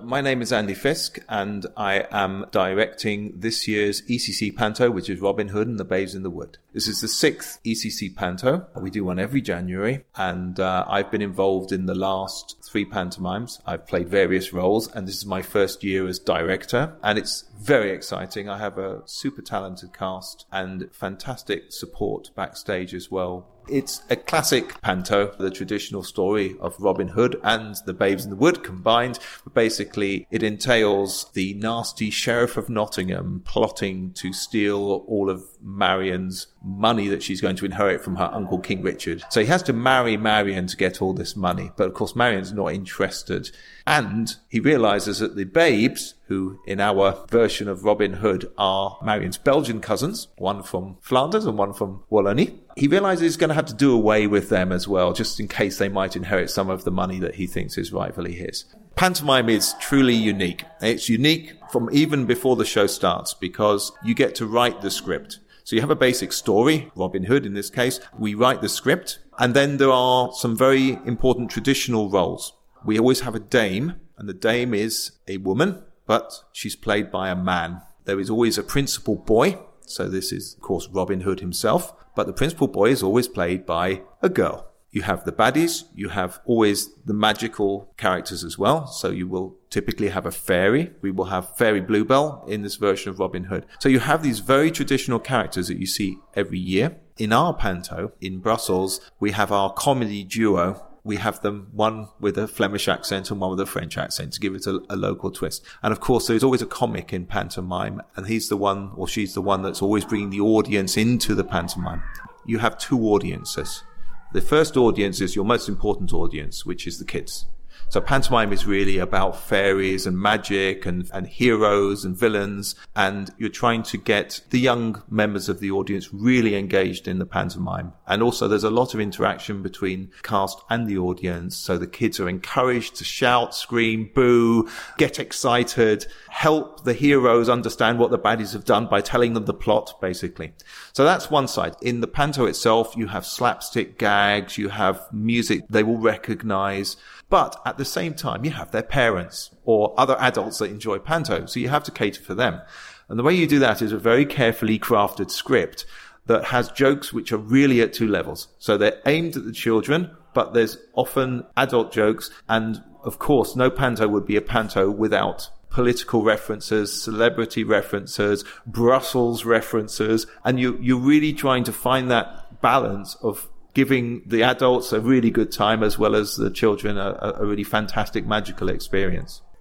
my name is Andy Fisk, and I am directing this year's ECC Panto, which is Robin Hood and the Babes in the Wood. This is the 6th ECC Panto. We do one every January, and I've been involved in the last 3 pantomimes. I've played various roles, and this is my first year as director, and it's very exciting. I have a super talented cast and fantastic support backstage as well. It's a classic panto, the traditional story of Robin Hood and the Babes in the Wood combined. But basically, it entails the nasty Sheriff of Nottingham plotting to steal all of Marion's money that she's going to inherit from her uncle King Richard. So he has to marry Marion to get all this money. But of course, Marion's not interested. And he realizes that the Babes, who in our version of Robin Hood are Marion's Belgian cousins, one from Flanders and one from Wallonie, he realizes he's going to have to do away with them as well, just in case they might inherit some of the money that he thinks is rightfully his. Pantomime is truly unique. It's unique from even before the show starts because you get to write the script. So you have a basic story, Robin Hood in this case. We write the script, and then there are some very important traditional roles. We always have a dame, and the dame is a woman, but she's played by a man. There is always a principal boy. So this is, of course, Robin Hood himself. But the principal boy is always played by a girl. You have the baddies. You have always the magical characters as well. So you will typically have a fairy. We will have Fairy Bluebell in this version of Robin Hood. So you have these very traditional characters that you see every year. In our panto, in Brussels, we have our comedy duo. We have them, one with a Flemish accent and one with a French accent to give it a local twist. And of course, there's always a comic in pantomime, and he's the one, or she's the one that's always bringing the audience into the pantomime. You have 2 audiences. The first audience is your most important audience, which is the kids. So pantomime is really about fairies and magic and heroes and villains. And you're trying to get the young members of the audience really engaged in the pantomime. And also there's a lot of interaction between cast and the audience. So the kids are encouraged to shout, scream, boo, get excited, help the heroes understand what the baddies have done by telling them the plot, basically. So that's one side. In the panto itself, you have slapstick gags, you have music they will recognize. But at the same time, you have their parents or other adults that enjoy panto. So you have to cater for them. And the way you do that is a very carefully crafted script that has jokes which are really at 2 levels. So they're aimed at the children, but there's often adult jokes. And of course, no panto would be a panto without political references, celebrity references, Brussels references. And you're really trying to find that balance of giving the adults a really good time as well as the children a really fantastic magical experience.